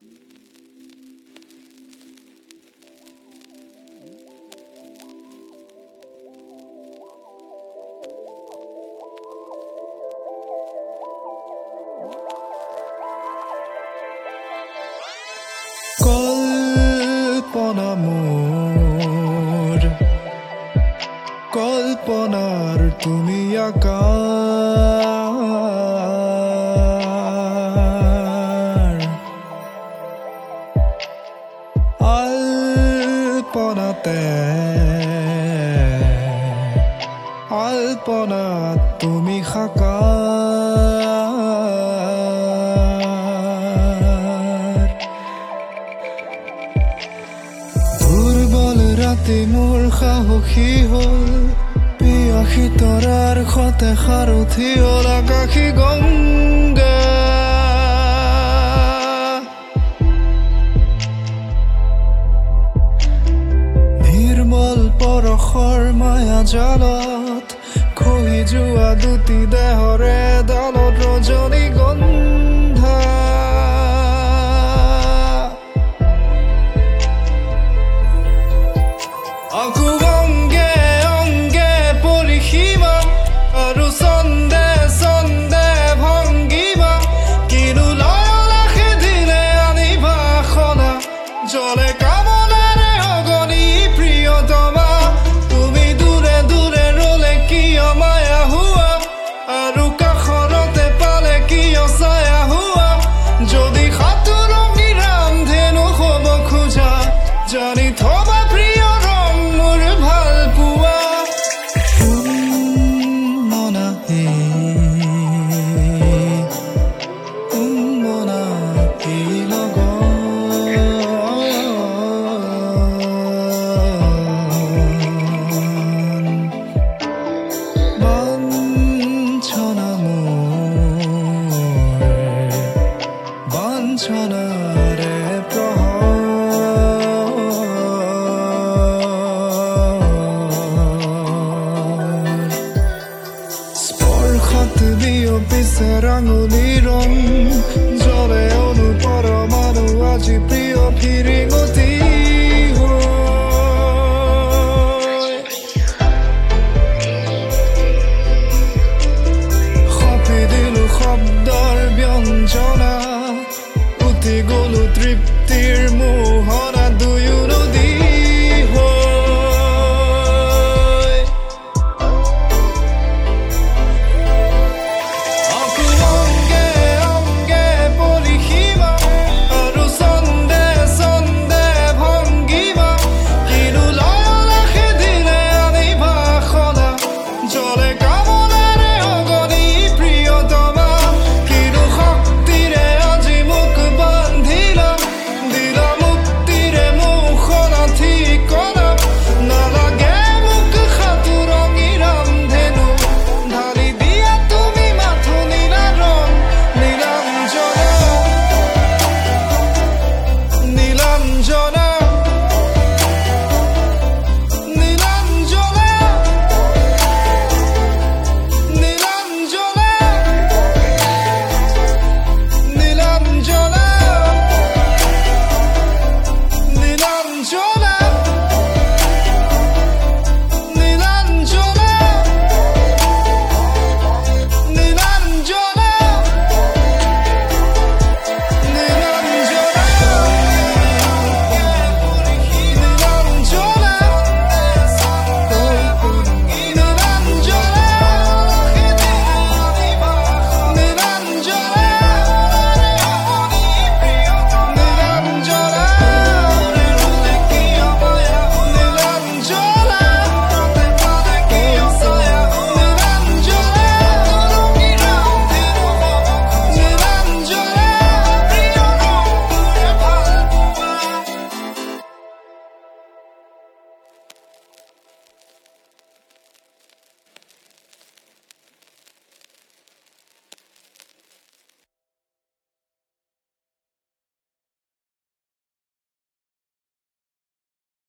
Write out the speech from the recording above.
কল্পনা মোৰ কল্পনাৰ তুমি আকাৰ আল্পনাত তুমি সাকাৰ দুৰ্বল ৰাতি মোৰ সাহসী হ'ল পিয়াসী তৰাৰ সতে সাৰথি হ'ল আকাশী গংগা নিৰ্মল পৰশৰ মায়া জালত খহি যোৱা দুটি দেহৰে ডালত ৰজনীগন্ধা আকৌ অংগে অংগে পৰিসীমা আৰু ছন্দে ছন্দে ভংগীমা কিনো লয়লা সেদিনে আনিবা সনা জলে কামনাৰে অগণি প্ৰিয়তমা তুমি দূৰে দূৰে ৰলে কিয় মায়া হোৱা আৰু কাষৰতে পালে কিয় ছায়া হোৱা যদি সাঁতোৰঙী ৰামধেনু হ'ব খোজা জানি থবা প্ৰিয় পিছে ৰাঙলী ৰং জলে অনুপৰমাণু আজি প্ৰিয় ফিৰিঙতি সপি দিলো শব্দৰ ব্যঞ্জনা উঠি গলো তৃপ্তিৰ মোহ